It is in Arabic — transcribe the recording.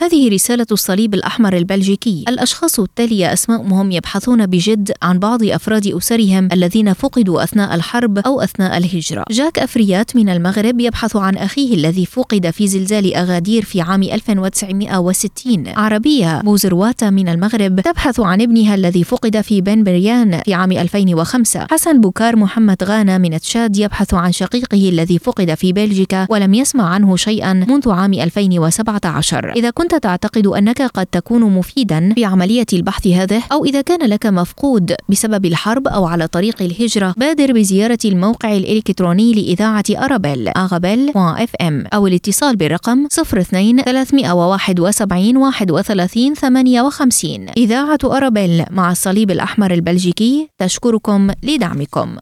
هذه رسالة الصليب الأحمر البلجيكي. الأشخاص التالية أسماءهم يبحثون بجد عن بعض أفراد أسرهم الذين فقدوا أثناء الحرب أو أثناء الهجرة. جاك أفريات من المغرب يبحث عن أخيه الذي فقد في زلزال أغادير في عام 1960. عربية بوزرواتا من المغرب تبحث عن ابنها الذي فقد في بن بريان في عام 2005. حسن بوكار محمد غانا من تشاد يبحث عن شقيقه الذي فقد في بلجيكا ولم يسمع عنه شيئا منذ عام 2017. إذا كنت تعتقد أنك قد تكون مفيدا في عملية البحث هذه، أو إذا كان لك مفقود بسبب الحرب أو على طريق الهجرة، بادر بزيارة الموقع الإلكتروني لإذاعة أرابيل arabelle.fm أو الاتصال بالرقم 02 371 31 58. إذاعة أرابيل مع الصليب الأحمر البلجيكي تشكركم لدعمكم.